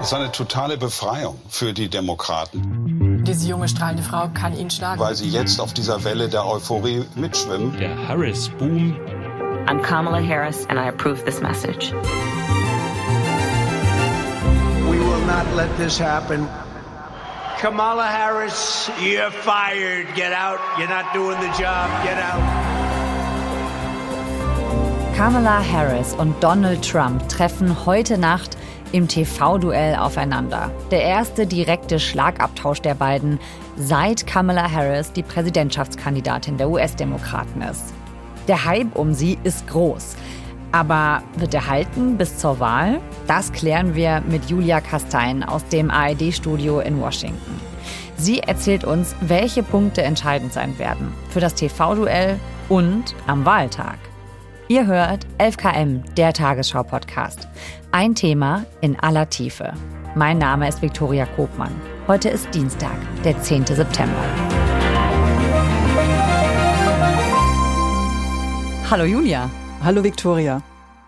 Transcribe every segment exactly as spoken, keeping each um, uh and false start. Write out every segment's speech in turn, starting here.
Es war eine totale Befreiung für die Demokraten. Diese junge, strahlende Frau kann ihn schlagen. Weil sie jetzt auf dieser Welle der Euphorie mitschwimmen. Der Harris-Boom. I'm Kamala Harris and I approve this message. We will not let this happen. Kamala Harris, you're fired. Get out. You're not doing the job. Get out. Kamala Harris und Donald Trump treffen heute Nacht im T V-Duell aufeinander. Der erste direkte Schlagabtausch der beiden, seit Kamala Harris die Präsidentschaftskandidatin der U S-Demokraten ist. Der Hype um sie ist groß. Aber wird er halten bis zur Wahl? Das klären wir mit Julia Kastein aus dem A R D-Studio in Washington. Sie erzählt uns, welche Punkte entscheidend sein werden für das T V-Duell und am Wahltag. Ihr hört elf K M, der Tagesschau-Podcast. Ein Thema in aller Tiefe. Mein Name ist Viktoria Kopmann. Heute ist Dienstag, der zehnte September. Hallo Julia. Hallo Viktoria.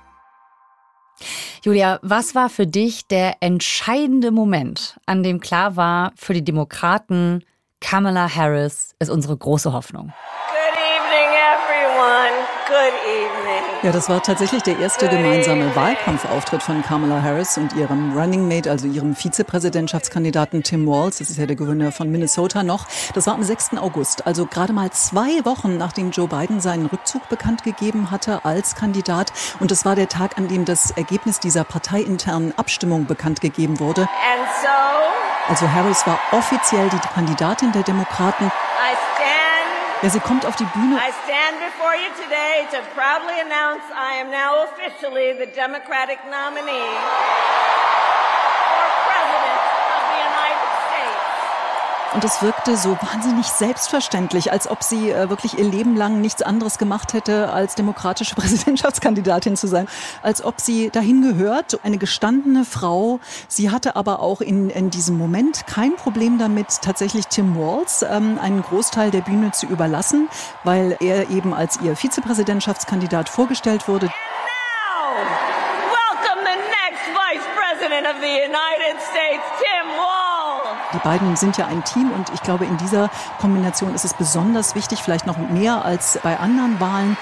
Julia, was war für dich der entscheidende Moment, an dem klar war, für die Demokraten, Kamala Harris ist unsere große Hoffnung? Good evening, everyone. Good evening. Ja, das war tatsächlich der erste gemeinsame Wahlkampfauftritt von Kamala Harris und ihrem Running Mate, also ihrem Vizepräsidentschaftskandidaten Tim Walz. Das ist ja der Gouverneur von Minnesota noch. Das war am sechsten August, also gerade mal zwei Wochen, nachdem Joe Biden seinen Rückzug bekannt gegeben hatte als Kandidat. Und das war der Tag, an dem das Ergebnis dieser parteiinternen Abstimmung bekannt gegeben wurde. And so, Also Harris war offiziell die Kandidatin der Demokraten. I stand, Ja, sie kommt auf die Bühne. I stand before you today to proudly announce I am now officially the Democratic nominee for President of the United States. Und es wirkte so wahnsinnig selbstverständlich, als ob sie äh, wirklich ihr Leben lang nichts anderes gemacht hätte, als demokratische Präsidentschaftskandidatin zu sein. Als ob sie dahin gehört, eine gestandene Frau. Sie hatte aber auch in, in diesem Moment kein Problem damit, tatsächlich Tim Walz ähm, einen Großteil der Bühne zu überlassen, weil er eben als ihr Vizepräsidentschaftskandidat vorgestellt wurde. Now, welcome the next Vice President of the United States, Tim Walz. Die beiden sind ja ein Team und ich glaube, in dieser Kombination ist es besonders wichtig, vielleicht noch mehr als bei anderen Wahlen.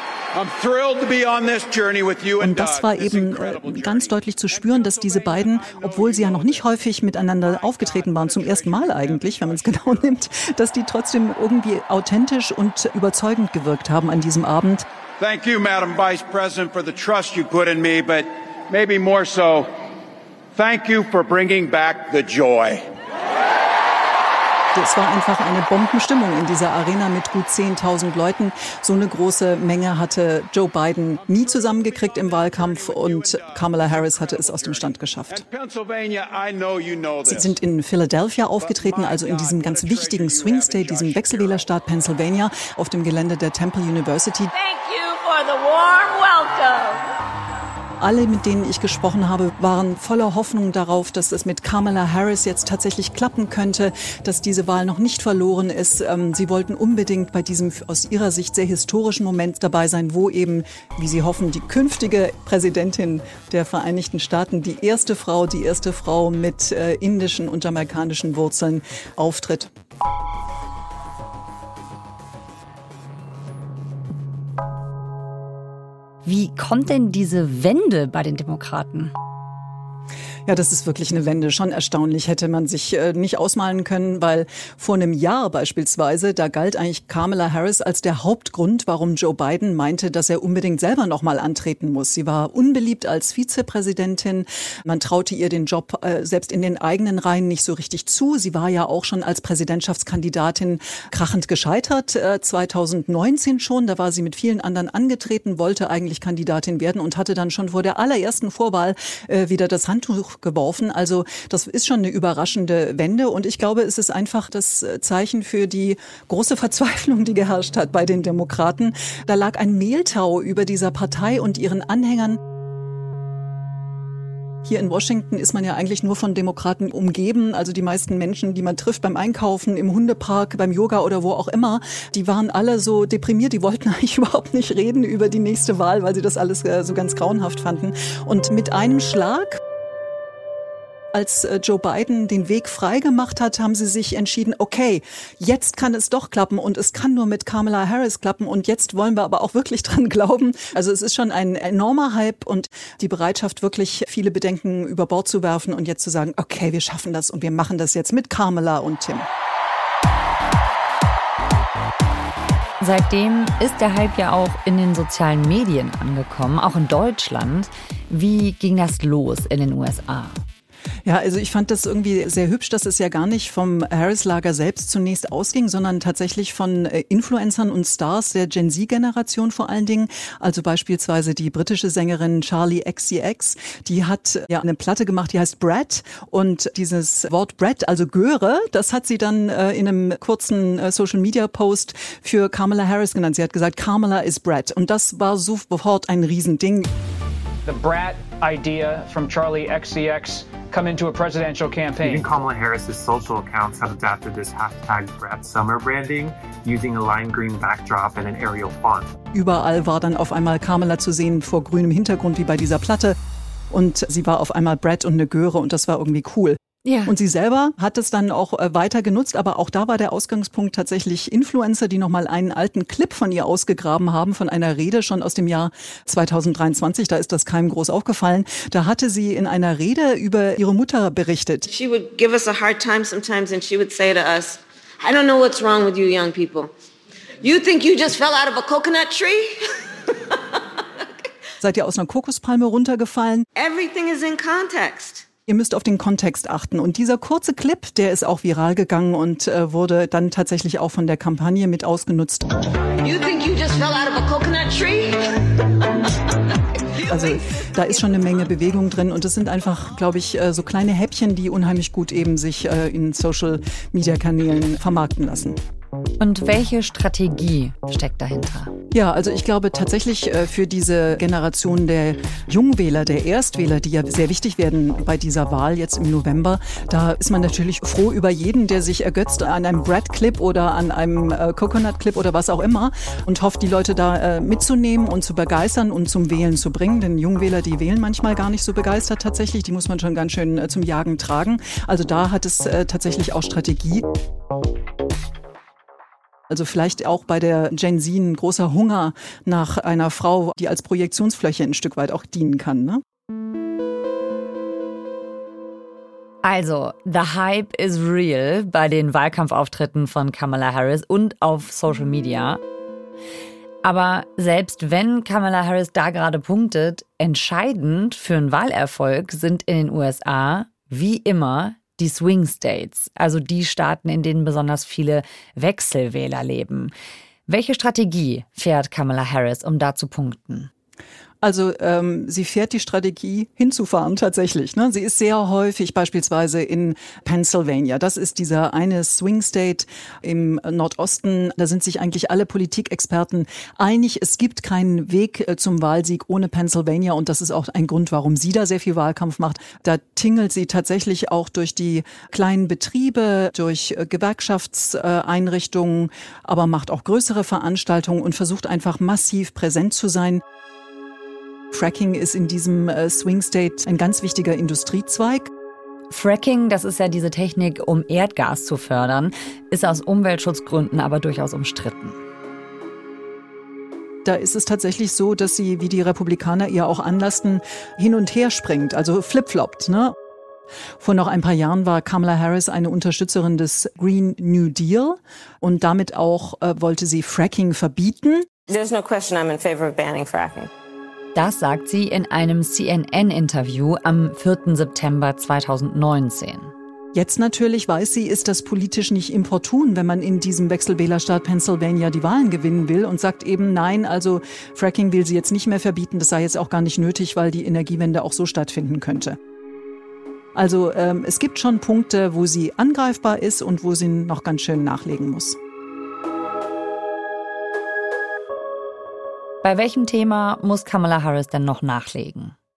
Und das war eben ganz deutlich zu spüren, dass diese beiden, obwohl sie ja noch nicht häufig miteinander aufgetreten waren, zum ersten Mal eigentlich, wenn man es genau nimmt, dass die trotzdem irgendwie authentisch und überzeugend gewirkt haben an diesem Abend. Thank you, Madam Vice President, for the trust you put in me, but maybe more so, thank you for bringing back the joy. Es war einfach eine Bombenstimmung in dieser Arena mit gut zehntausend Leuten. So eine große Menge hatte Joe Biden nie zusammengekriegt im Wahlkampf und Kamala Harris hatte es aus dem Stand geschafft. Sie sind in Philadelphia aufgetreten, also in diesem ganz wichtigen Swing State, diesem Wechselwählerstaat Pennsylvania, auf dem Gelände der Temple University. Thank you for the warm welcome. Alle, mit denen ich gesprochen habe, waren voller Hoffnung darauf, dass es mit Kamala Harris jetzt tatsächlich klappen könnte, dass diese Wahl noch nicht verloren ist. Sie wollten unbedingt bei diesem aus ihrer Sicht sehr historischen Moment dabei sein, wo eben, wie sie hoffen, die künftige Präsidentin der Vereinigten Staaten, die erste Frau, die erste Frau mit indischen und jamaikanischen Wurzeln auftritt. Wie kommt denn diese Wende bei den Demokraten? Ja, das ist wirklich eine Wende. Schon erstaunlich, hätte man sich äh, nicht ausmalen können, weil vor einem Jahr beispielsweise, da galt eigentlich Kamala Harris als der Hauptgrund, warum Joe Biden meinte, dass er unbedingt selber noch mal antreten muss. Sie war unbeliebt als Vizepräsidentin. Man traute ihr den Job äh, selbst in den eigenen Reihen nicht so richtig zu. Sie war ja auch schon als Präsidentschaftskandidatin krachend gescheitert, äh, zweitausendneunzehn schon. Da war sie mit vielen anderen angetreten, wollte eigentlich Kandidatin werden und hatte dann schon vor der allerersten Vorwahl äh, wieder das Handtuch geworfen. Also das ist schon eine überraschende Wende und ich glaube, es ist einfach das Zeichen für die große Verzweiflung, die geherrscht hat bei den Demokraten. Da lag ein Mehltau über dieser Partei und ihren Anhängern. Hier in Washington ist man ja eigentlich nur von Demokraten umgeben. Also die meisten Menschen, die man trifft beim Einkaufen, im Hundepark, beim Yoga oder wo auch immer, die waren alle so deprimiert. Die wollten eigentlich überhaupt nicht reden über die nächste Wahl, weil sie das alles so ganz grauenhaft fanden. Und mit einem Schlag Als Joe Biden den Weg frei gemacht hat, haben sie sich entschieden, okay, jetzt kann es doch klappen und es kann nur mit Kamala Harris klappen und jetzt wollen wir aber auch wirklich dran glauben. Also es ist schon ein enormer Hype und die Bereitschaft, wirklich viele Bedenken über Bord zu werfen und jetzt zu sagen, okay, wir schaffen das und wir machen das jetzt mit Kamala und Tim. Seitdem ist der Hype ja auch in den sozialen Medien angekommen, auch in Deutschland. Wie ging das los in den U S A? Ja, also ich fand das irgendwie sehr hübsch, dass es ja gar nicht vom Harris-Lager selbst zunächst ausging, sondern tatsächlich von Influencern und Stars der Gen Z-Generation vor allen Dingen. Also beispielsweise die britische Sängerin Charli X C X, die hat ja eine Platte gemacht, die heißt Brat. Und dieses Wort Brat, also Göre, das hat sie dann äh, in einem kurzen äh, Social-Media-Post für Kamala Harris genannt. Sie hat gesagt, Kamala is Brat. Und das war sofort ein Riesending. The Brat idea from Charli X C X come into a presidential campaign. Even Kamala Harris's social accounts have adapted this hashtag Brat Summer branding using a lime green backdrop and an Arial font. Überall war dann auf einmal Kamala zu sehen vor grünem Hintergrund wie bei dieser Platte. Und sie war auf einmal Brat und eine Göre und das war irgendwie cool. Ja. Und sie selber hat es dann auch weiter genutzt, aber auch da war der Ausgangspunkt tatsächlich Influencer, die nochmal einen alten Clip von ihr ausgegraben haben, von einer Rede schon aus dem Jahr zwanzig dreiundzwanzig, da ist das keinem groß aufgefallen. Da hatte sie in einer Rede über ihre Mutter berichtet. She would give us a hard time sometimes and she would say to us, I don't know what's wrong with you young people. You think you just fell out of a coconut tree? Seid ihr aus einer Kokospalme runtergefallen? Everything is in context. Ihr müsst auf den Kontext achten. Und dieser kurze Clip, der ist auch viral gegangen und äh, wurde dann tatsächlich auch von der Kampagne mit ausgenutzt. You think you just fell out of a coconut tree? Also da ist schon eine Menge Bewegung drin und es sind einfach, glaube ich, äh, so kleine Häppchen, die unheimlich gut eben sich äh, in Social-Media-Kanälen vermarkten lassen. Und welche Strategie steckt dahinter? Ja, also ich glaube tatsächlich äh, für diese Generation der Jungwähler, der Erstwähler, die ja sehr wichtig werden bei dieser Wahl jetzt im November, da ist man natürlich froh über jeden, der sich ergötzt an einem Brat-Clip oder an einem äh, Coconut-Clip oder was auch immer und hofft, die Leute da äh, mitzunehmen und zu begeistern und zum Wählen zu bringen. Denn Jungwähler, die wählen manchmal gar nicht so begeistert tatsächlich, die muss man schon ganz schön äh, zum Jagen tragen. Also da hat es äh, tatsächlich auch Strategie. Also vielleicht auch bei der Gen Z ein großer Hunger nach einer Frau, die als Projektionsfläche ein Stück weit auch dienen kann, ne? Also, the hype is real bei den Wahlkampfauftritten von Kamala Harris und auf Social Media. Aber selbst wenn Kamala Harris da gerade punktet, entscheidend für einen Wahlerfolg sind in den U S A wie immer die Swing States, also die Staaten, in denen besonders viele Wechselwähler leben. Welche Strategie fährt Kamala Harris, um da zu punkten? Also ähm, sie fährt die Strategie hinzufahren tatsächlich. Ne? Sie ist sehr häufig beispielsweise in Pennsylvania. Das ist dieser eine Swing State im Nordosten. Da sind sich eigentlich alle Politikexperten einig. Es gibt keinen Weg äh, zum Wahlsieg ohne Pennsylvania und das ist auch ein Grund, warum sie da sehr viel Wahlkampf macht. Da tingelt sie tatsächlich auch durch die kleinen Betriebe, durch äh, Gewerkschaftseinrichtungen, aber macht auch größere Veranstaltungen und versucht einfach massiv präsent zu sein. Fracking ist in diesem äh, Swing State ein ganz wichtiger Industriezweig. Fracking, das ist ja diese Technik, um Erdgas zu fördern, ist aus Umweltschutzgründen aber durchaus umstritten. Da ist es tatsächlich so, dass sie, wie die Republikaner ihr auch anlasten, hin und her springt, also flip-floppt, ne? Vor noch ein paar Jahren war Kamala Harris eine Unterstützerin des Green New Deal und damit auch äh, wollte sie Fracking verbieten. There's no question I'm in favor of banning fracking. Das sagt sie in einem C N N-Interview am vierten September zweitausendneunzehn. Jetzt natürlich weiß sie, ist das politisch nicht importun, wenn man in diesem Wechselwählerstaat Pennsylvania die Wahlen gewinnen will und sagt eben nein, also Fracking will sie jetzt nicht mehr verbieten, das sei jetzt auch gar nicht nötig, weil die Energiewende auch so stattfinden könnte. Also ähm, es gibt schon Punkte, wo sie angreifbar ist und wo sie noch ganz schön nachlegen muss. Bei welchem Thema muss Kamala Harris denn noch nachlegen?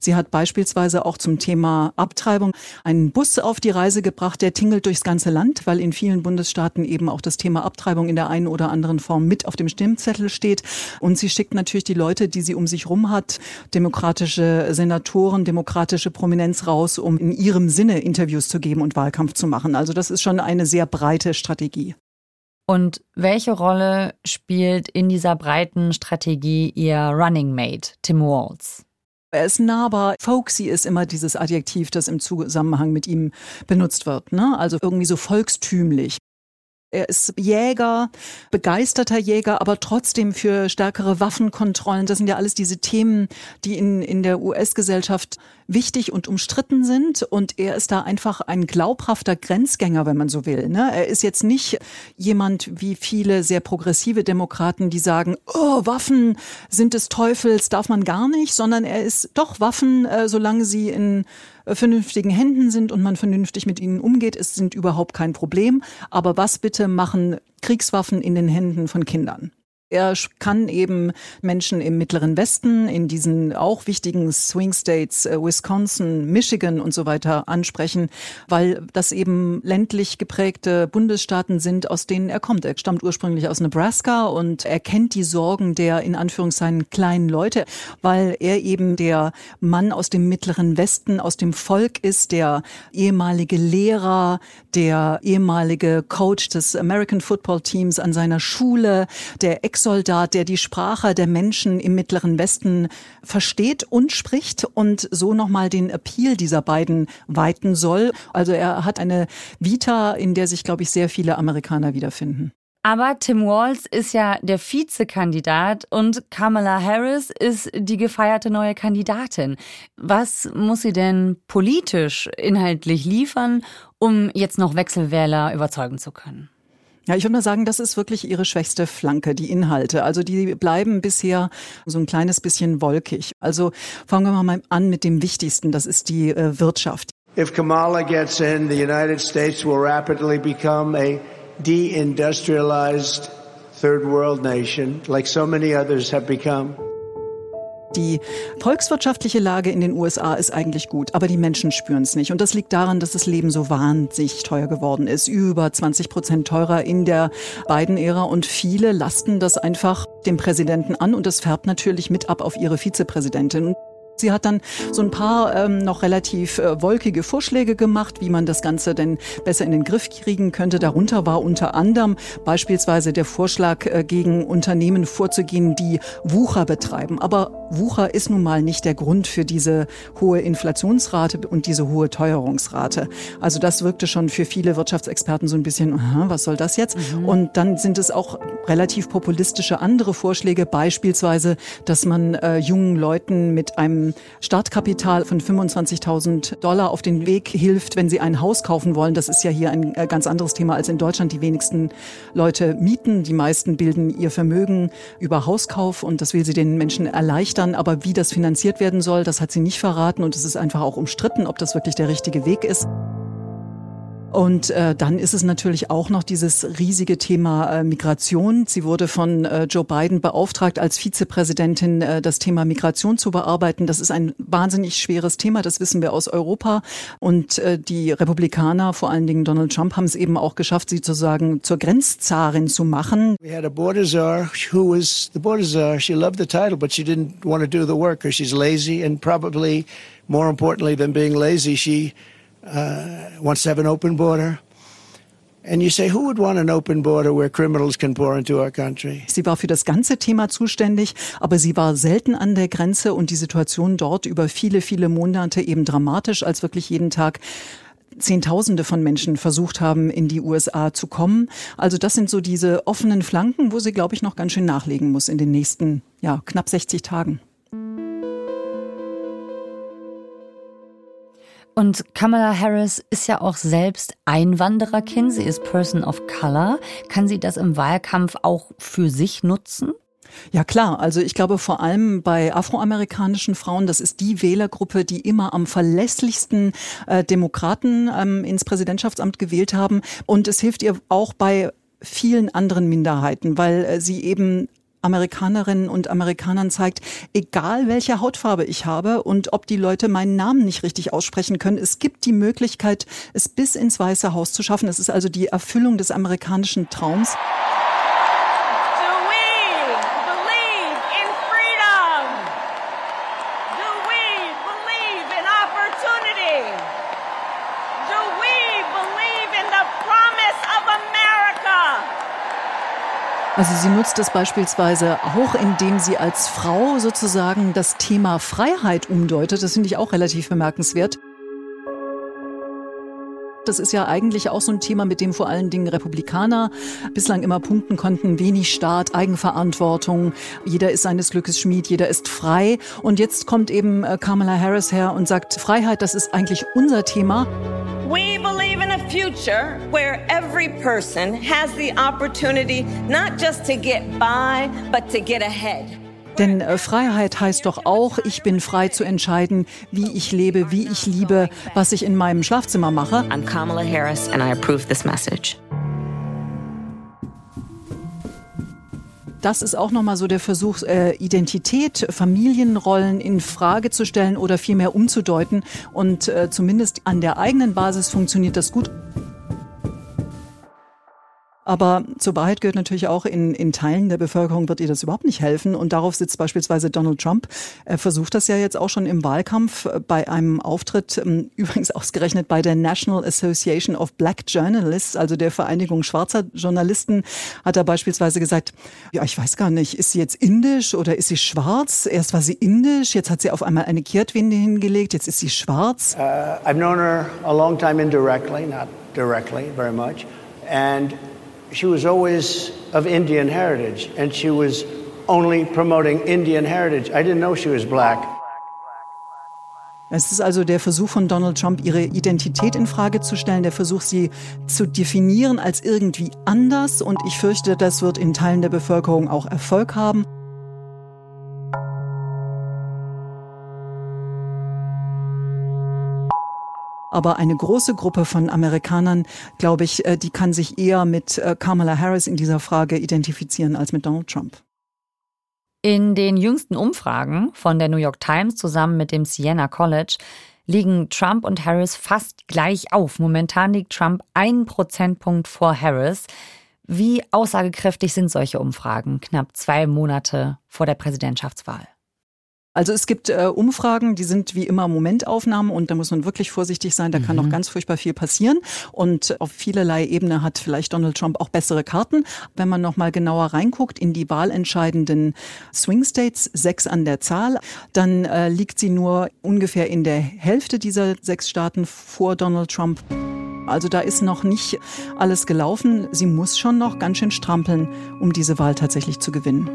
Sie hat beispielsweise auch zum Thema Abtreibung einen Bus auf die Reise gebracht, der tingelt durchs ganze Land, weil in vielen Bundesstaaten eben auch das Thema Abtreibung in der einen oder anderen Form mit auf dem Stimmzettel steht. Und sie schickt natürlich die Leute, die sie um sich rum hat, demokratische Senatoren, demokratische Prominenz raus, um in ihrem Sinne Interviews zu geben und Wahlkampf zu machen. Also das ist schon eine sehr breite Strategie. Und welche Rolle spielt in dieser breiten Strategie ihr Running Mate, Tim Walz? Er ist nahbar. Folksy ist immer dieses Adjektiv, das im Zusammenhang mit ihm benutzt wird, ne? Also irgendwie so volkstümlich. Er ist Jäger, begeisterter Jäger, aber trotzdem für stärkere Waffenkontrollen. Das sind ja alles diese Themen, die in, in der U S-Gesellschaft wichtig und umstritten sind. Und er ist da einfach ein glaubhafter Grenzgänger, wenn man so will, ne? Er ist jetzt nicht jemand wie viele sehr progressive Demokraten, die sagen, oh, Waffen sind des Teufels, darf man gar nicht, sondern er ist doch Waffen, äh, solange sie in vernünftigen Händen sind und man vernünftig mit ihnen umgeht, es sind überhaupt kein Problem. Aber was bitte machen Kriegswaffen in den Händen von Kindern? Er kann eben Menschen im Mittleren Westen, in diesen auch wichtigen Swing States, äh, Wisconsin, Michigan und so weiter ansprechen, weil das eben ländlich geprägte Bundesstaaten sind, aus denen er kommt. Er stammt ursprünglich aus Nebraska und er kennt die Sorgen der in Anführungszeichen kleinen Leute, weil er eben der Mann aus dem Mittleren Westen, aus dem Volk ist, der ehemalige Lehrer, der ehemalige Coach des American Football Teams an seiner Schule, der Ex-Soldat, der die Sprache der Menschen im Mittleren Westen versteht und spricht und so nochmal den Appeal dieser beiden weiten soll. Also er hat eine Vita, in der sich, glaube ich, sehr viele Amerikaner wiederfinden. Aber Tim Walz ist ja der Vizekandidat und Kamala Harris ist die gefeierte neue Kandidatin. Was muss sie denn politisch inhaltlich liefern, um jetzt noch Wechselwähler überzeugen zu können? Ja, ich würde mal sagen, das ist wirklich ihre schwächste Flanke, die Inhalte. Also die bleiben bisher so ein kleines bisschen wolkig. Also fangen wir mal an mit dem Wichtigsten, das ist die äh, Wirtschaft. If Kamala gets in, the United States will rapidly become a deindustrialized third world nation, like so many others have become. Die volkswirtschaftliche Lage in den U S A ist eigentlich gut, aber die Menschen spüren es nicht. Und das liegt daran, dass das Leben so wahnsinnig teuer geworden ist. Über zwanzig Prozent teurer in der Biden-Ära. Und viele lasten das einfach dem Präsidenten an. Und das färbt natürlich mit ab auf ihre Vizepräsidentin. Sie hat dann so ein paar ähm, noch relativ äh, wolkige Vorschläge gemacht, wie man das Ganze denn besser in den Griff kriegen könnte. Darunter war unter anderem beispielsweise der Vorschlag, äh, gegen Unternehmen vorzugehen, die Wucher betreiben. Aber Wucher ist nun mal nicht der Grund für diese hohe Inflationsrate und diese hohe Teuerungsrate. Also das wirkte schon für viele Wirtschaftsexperten so ein bisschen, aha, was soll das jetzt? Mhm. Und dann sind es auch relativ populistische andere Vorschläge, beispielsweise, dass man äh, jungen Leuten mit einem Startkapital von fünfundzwanzigtausend Dollar auf den Weg hilft, wenn sie ein Haus kaufen wollen. Das ist ja hier ein ganz anderes Thema als in Deutschland. Die wenigsten Leute mieten, die meisten bilden ihr Vermögen über Hauskauf und das will sie den Menschen erleichtern. Aber wie das finanziert werden soll, das hat sie nicht verraten und es ist einfach auch umstritten, ob das wirklich der richtige Weg ist. Und äh, dann ist es natürlich auch noch dieses riesige Thema äh, Migration. Sie wurde von äh, Joe Biden beauftragt, als Vizepräsidentin äh, das Thema Migration zu bearbeiten. Das ist ein wahnsinnig schweres Thema, das wissen wir aus Europa. Und äh, die Republikaner, vor allen Dingen Donald Trump, haben es eben auch geschafft, sie sozusagen zur Grenzzarin zu machen. We had a border czar who was the border czar. She loved the title, but she didn't want to do the work because she's lazy and probably more importantly than being lazy, she Uh, wants to have an open border. And you say, who would want an open border where criminals can pour into our country? Sie war für das ganze Thema zuständig, aber sie war selten an der Grenze und die Situation dort über viele, viele Monate eben dramatisch, als wirklich jeden Tag Zehntausende von Menschen versucht haben, in die U S A zu kommen. Also das sind so diese offenen Flanken, wo sie, glaube ich, noch ganz schön nachlegen muss in den nächsten, ja, knapp sechzig Tagen. Und Kamala Harris ist ja auch selbst Einwandererkind. Sie ist Person of Color. Kann sie das im Wahlkampf auch für sich nutzen? Ja klar, also ich glaube vor allem bei afroamerikanischen Frauen, das ist die Wählergruppe, die immer am verlässlichsten äh, Demokraten ähm, ins Präsidentschaftsamt gewählt haben. Und es hilft ihr auch bei vielen anderen Minderheiten, weil äh, sie eben Amerikanerinnen und Amerikanern zeigt, egal welche Hautfarbe ich habe und ob die Leute meinen Namen nicht richtig aussprechen können, es gibt die Möglichkeit, es bis ins Weiße Haus zu schaffen. Es ist also die Erfüllung des amerikanischen Traums. Also sie nutzt es beispielsweise auch, indem sie als Frau sozusagen das Thema Freiheit umdeutet. Das finde ich auch relativ bemerkenswert. Das ist ja eigentlich auch so ein Thema, mit dem vor allen Dingen Republikaner bislang immer punkten konnten. Wenig Staat, Eigenverantwortung, jeder ist seines Glückes Schmied, jeder ist frei. Und jetzt kommt eben Kamala Harris her und sagt, Freiheit, das ist eigentlich unser Thema. We believe in a future where every person has the opportunity not just to get by, but to get ahead. Denn äh, Freiheit heißt doch auch, ich bin frei zu entscheiden, wie ich lebe, wie ich liebe, was ich in meinem Schlafzimmer mache. I'm Kamala Harris and I approve this message. Das ist auch nochmal so der Versuch, äh, Identität, Familienrollen in Frage zu stellen oder vielmehr umzudeuten. Und äh, zumindest an der eigenen Basis funktioniert das gut. Aber zur Wahrheit gehört natürlich auch, in, in Teilen der Bevölkerung wird ihr das überhaupt nicht helfen. Und darauf sitzt beispielsweise Donald Trump. Er versucht das ja jetzt auch schon im Wahlkampf bei einem Auftritt, übrigens ausgerechnet bei der National Association of Black Journalists, also der Vereinigung schwarzer Journalisten, hat er beispielsweise gesagt, ja, ich weiß gar nicht, ist sie jetzt indisch oder ist sie schwarz? Erst war sie indisch, jetzt hat sie auf einmal eine Kehrtwende hingelegt, jetzt ist sie schwarz. Uh, I've known her a long time indirectly, not directly very much. And she was always of Indian heritage, and she was only promoting Indian heritage. I didn't know she was black. Es ist also der Versuch von Donald Trump, ihre Identität in Frage zu stellen, der Versuch, sie zu definieren als irgendwie anders. Und ich fürchte, das wird in Teilen der Bevölkerung auch Erfolg haben. Aber eine große Gruppe von Amerikanern, glaube ich, die kann sich eher mit Kamala Harris in dieser Frage identifizieren als mit Donald Trump. In den jüngsten Umfragen von der New York Times zusammen mit dem Siena College liegen Trump und Harris fast gleich auf. Momentan liegt Trump einen Prozentpunkt vor Harris. Wie aussagekräftig sind solche Umfragen, knapp zwei Monate vor der Präsidentschaftswahl? Also es gibt äh, Umfragen, die sind wie immer Momentaufnahmen und da muss man wirklich vorsichtig sein, da kann noch ganz furchtbar viel passieren und auf vielerlei Ebene hat vielleicht Donald Trump auch bessere Karten. Wenn man noch mal genauer reinguckt in die wahlentscheidenden Swing States, sechs an der Zahl, dann äh, liegt sie nur ungefähr in der Hälfte dieser sechs Staaten vor Donald Trump. Also da ist noch nicht alles gelaufen. Sie muss schon noch ganz schön strampeln, um diese Wahl tatsächlich zu gewinnen.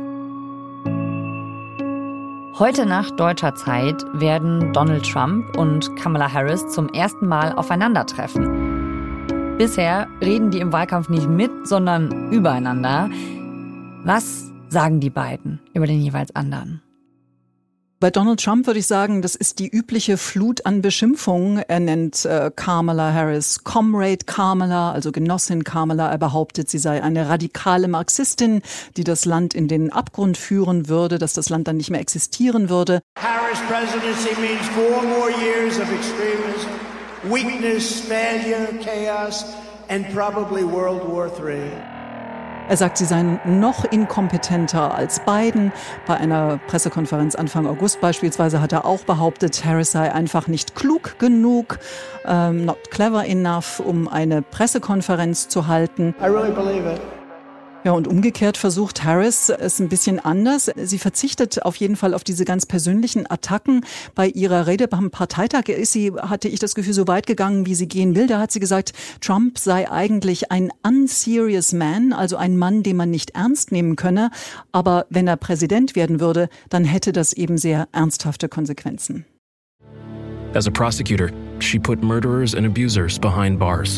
Heute nach deutscher Zeit werden Donald Trump und Kamala Harris zum ersten Mal aufeinandertreffen. Bisher reden die im Wahlkampf nicht mit, sondern übereinander. Was sagen die beiden über den jeweils anderen? Bei Donald Trump würde ich sagen, das ist die übliche Flut an Beschimpfungen. Er nennt äh, Kamala Harris Comrade Kamala, also Genossin Kamala. Er behauptet, sie sei eine radikale Marxistin, die das Land in den Abgrund führen würde, dass das Land dann nicht mehr existieren würde. Harris presidency means four more years of extremism, weakness, failure, chaos and probably World War Three. Er sagt, sie seien noch inkompetenter als Biden. Bei einer Pressekonferenz Anfang August beispielsweise hat er auch behauptet, Harris sei einfach nicht klug genug, um, not clever enough, um eine Pressekonferenz zu halten. I really believe it. Ja, und umgekehrt versucht Harris es ein bisschen anders. Sie verzichtet auf jeden Fall auf diese ganz persönlichen Attacken. Bei ihrer Rede beim Parteitag ist sie, hatte ich das Gefühl, so weit gegangen, wie sie gehen will. Da hat sie gesagt, Trump sei eigentlich ein unserious man, also ein Mann, den man nicht ernst nehmen könne. Aber wenn er Präsident werden würde, dann hätte das eben sehr ernsthafte Konsequenzen. As a prosecutor, she put murderers and abusers behind bars.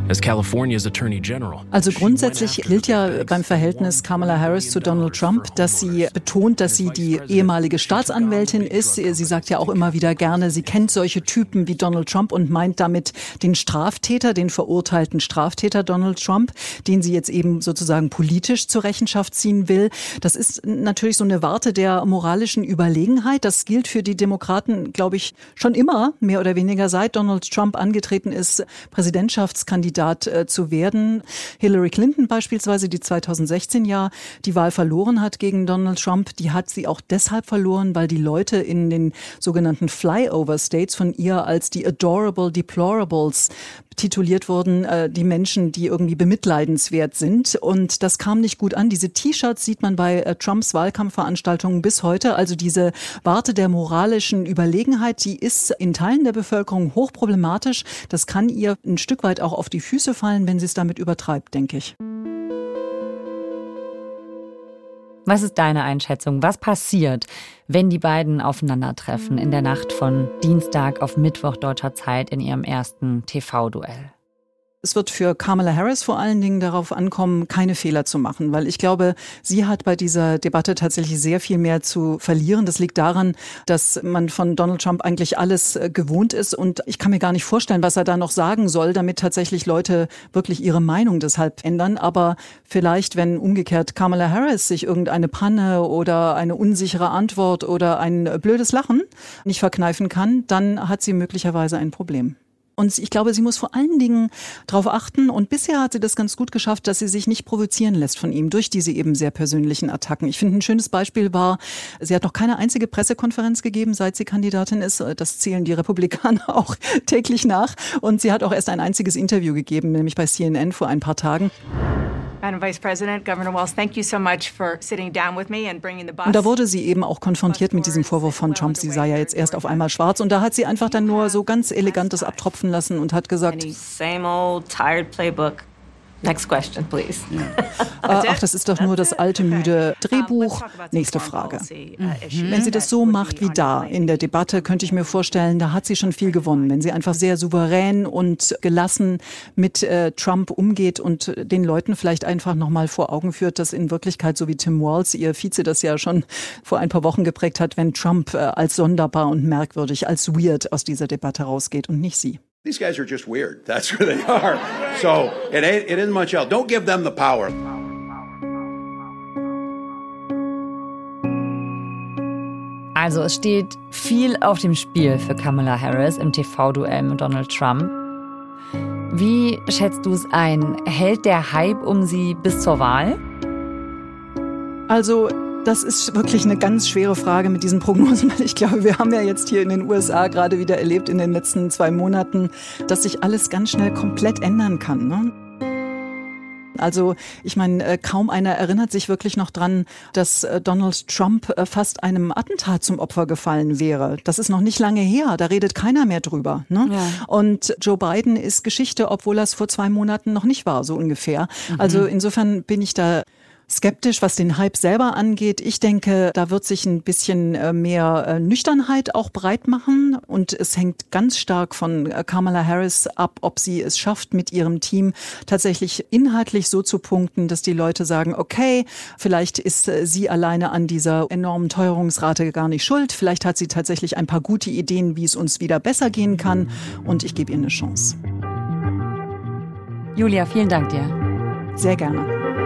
as California's Attorney General. Also grundsätzlich gilt ja beim Verhältnis Kamala Harris zu Donald Trump, dass sie betont, dass sie die ehemalige Staatsanwältin ist. Sie sagt ja auch immer wieder gerne, sie kennt solche Typen wie Donald Trump und meint damit den Straftäter, den verurteilten Straftäter Donald Trump, den sie jetzt eben sozusagen politisch zur Rechenschaft ziehen will. Das ist natürlich so eine Warte der moralischen Überlegenheit. Das gilt für die Demokraten, glaube ich, schon immer, mehr oder weniger seit Donald Trump angetreten ist, Präsidentschaftskandidat zu werden. Hillary Clinton beispielsweise, die zweitausendsechzehn ja die Wahl verloren hat gegen Donald Trump, die hat sie auch deshalb verloren, weil die Leute in den sogenannten Flyover States von ihr als die Adorable Deplorables tituliert wurden, äh, die Menschen, die irgendwie bemitleidenswert sind. Und das kam nicht gut an. Diese T-Shirts sieht man bei äh, Trumps Wahlkampfveranstaltungen bis heute. Also diese Warte der moralischen Überlegenheit, die ist in Teilen der Bevölkerung hochproblematisch. Das kann ihr ein Stück weit auch auf die Füße fallen, wenn sie es damit übertreibt, denke ich. Was ist deine Einschätzung? Was passiert, wenn die beiden aufeinandertreffen in der Nacht von Dienstag auf Mittwoch deutscher Zeit in ihrem ersten T V-Duell? Es wird für Kamala Harris vor allen Dingen darauf ankommen, keine Fehler zu machen, weil ich glaube, sie hat bei dieser Debatte tatsächlich sehr viel mehr zu verlieren. Das liegt daran, dass man von Donald Trump eigentlich alles gewohnt ist und ich kann mir gar nicht vorstellen, was er da noch sagen soll, damit tatsächlich Leute wirklich ihre Meinung deshalb ändern. Aber vielleicht, wenn umgekehrt Kamala Harris sich irgendeine Panne oder eine unsichere Antwort oder ein blödes Lachen nicht verkneifen kann, dann hat sie möglicherweise ein Problem. Und ich glaube, sie muss vor allen Dingen darauf achten, und bisher hat sie das ganz gut geschafft, dass sie sich nicht provozieren lässt von ihm durch diese eben sehr persönlichen Attacken. Ich finde, ein schönes Beispiel war, sie hat noch keine einzige Pressekonferenz gegeben, seit sie Kandidatin ist. Das zählen die Republikaner auch täglich nach. Und sie hat auch erst ein einziges Interview gegeben, nämlich bei C N N vor ein paar Tagen. Madam Vice President, Governor Walz, thank you so much for sitting down with me and bringing the bus. Und da wurde sie eben auch konfrontiert mit diesem Vorwurf von Trump. Sie sei ja jetzt erst auf einmal schwarz. Und da hat sie einfach dann nur so ganz elegantes abtropfen lassen und hat gesagt, Same old tired playbook. Next question, please. Ach, das ist doch nur das alte, müde Drehbuch. Nächste Frage. Mhm. Wenn sie das so macht wie da in der Debatte, könnte ich mir vorstellen, da hat sie schon viel gewonnen. Wenn sie einfach sehr souverän und gelassen mit äh, Trump umgeht und den Leuten vielleicht einfach nochmal vor Augen führt, dass in Wirklichkeit, so wie Tim Walz, ihr Vize, das ja schon vor ein paar Wochen geprägt hat, wenn Trump äh, als sonderbar und merkwürdig, als weird aus dieser Debatte rausgeht und nicht sie. These guys are just weird. That's who they are. So it ain't, it isn't much else. Don't give them the power. Also es steht viel auf dem Spiel für Kamala Harris im T V-Duell mit Donald Trump. Wie schätzt du es ein? Hält der Hype um sie bis zur Wahl? Also das ist wirklich eine ganz schwere Frage mit diesen Prognosen, weil ich glaube, wir haben ja jetzt hier in den U S A gerade wieder erlebt in den letzten zwei Monaten, dass sich alles ganz schnell komplett ändern kann, ne? Also ich meine, kaum einer erinnert sich wirklich noch dran, dass Donald Trump fast einem Attentat zum Opfer gefallen wäre. Das ist noch nicht lange her, da redet keiner mehr drüber, ne? Ja. Und Joe Biden ist Geschichte, obwohl er es vor zwei Monaten noch nicht war, so ungefähr. Mhm. Also insofern bin ich da skeptisch, was den Hype selber angeht. Ich denke, da wird sich ein bisschen mehr Nüchternheit auch breit machen und es hängt ganz stark von Kamala Harris ab, ob sie es schafft, mit ihrem Team tatsächlich inhaltlich so zu punkten, dass die Leute sagen, okay, vielleicht ist sie alleine an dieser enormen Teuerungsrate gar nicht schuld, vielleicht hat sie tatsächlich ein paar gute Ideen, wie es uns wieder besser gehen kann und ich gebe ihr eine Chance. Julia, vielen Dank dir. Sehr gerne.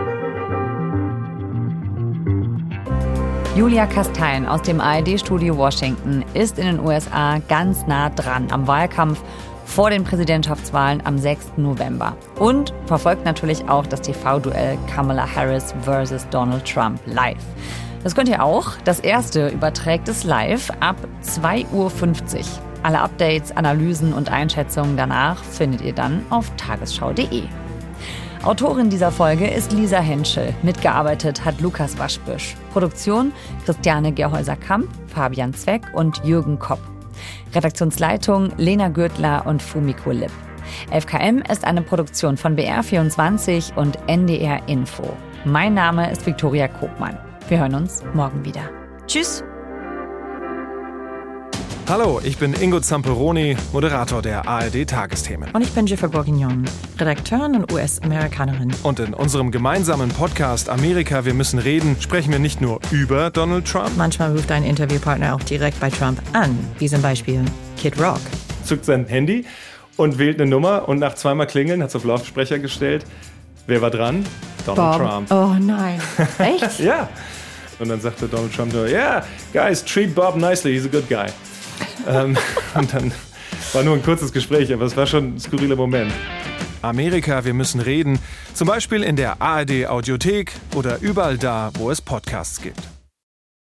Julia Kastein aus dem A R D-Studio Washington ist in den U S A ganz nah dran am Wahlkampf vor den Präsidentschaftswahlen am sechsten November und verfolgt natürlich auch das T V-Duell Kamala Harris versus Donald Trump live. Das könnt ihr auch. Das erste überträgt es live ab zwei Uhr fünfzig. Alle Updates, Analysen und Einschätzungen danach findet ihr dann auf tagesschau punkt de. Autorin dieser Folge ist Lisa Henschel. Mitgearbeitet hat Lukas Waschbüsch. Produktion Christiane Gerhäuser-Kamp, Fabian Zweck und Jürgen Kopp. Redaktionsleitung Lena Gürtler und Fumiko Lipp. F K M ist eine Produktion von B R vierundzwanzig und N D R Info. Mein Name ist Viktoria Kopmann. Wir hören uns morgen wieder. Tschüss! Hallo, ich bin Ingo Zamperoni, Moderator der A R D-Tagesthemen. Und ich bin Jennifer Bourguignon, Redakteurin und U S-Amerikanerin. Und in unserem gemeinsamen Podcast Amerika, wir müssen reden, sprechen wir nicht nur über Donald Trump. Manchmal ruft ein Interviewpartner auch direkt bei Trump an, wie zum Beispiel Kid Rock. Zückt sein Handy und wählt eine Nummer und nach zweimal Klingeln hat es auf Lautsprecher gestellt. Wer war dran? Donald Bob. Trump. Oh nein, echt? Ja. Und dann sagte Donald Trump nur, yeah, guys, treat Bob nicely, he's a good guy. ähm, und dann war nur ein kurzes Gespräch, aber es war schon ein skurriler Moment. Amerika, wir müssen reden. Zum Beispiel in der A R D Audiothek oder überall da, wo es Podcasts gibt.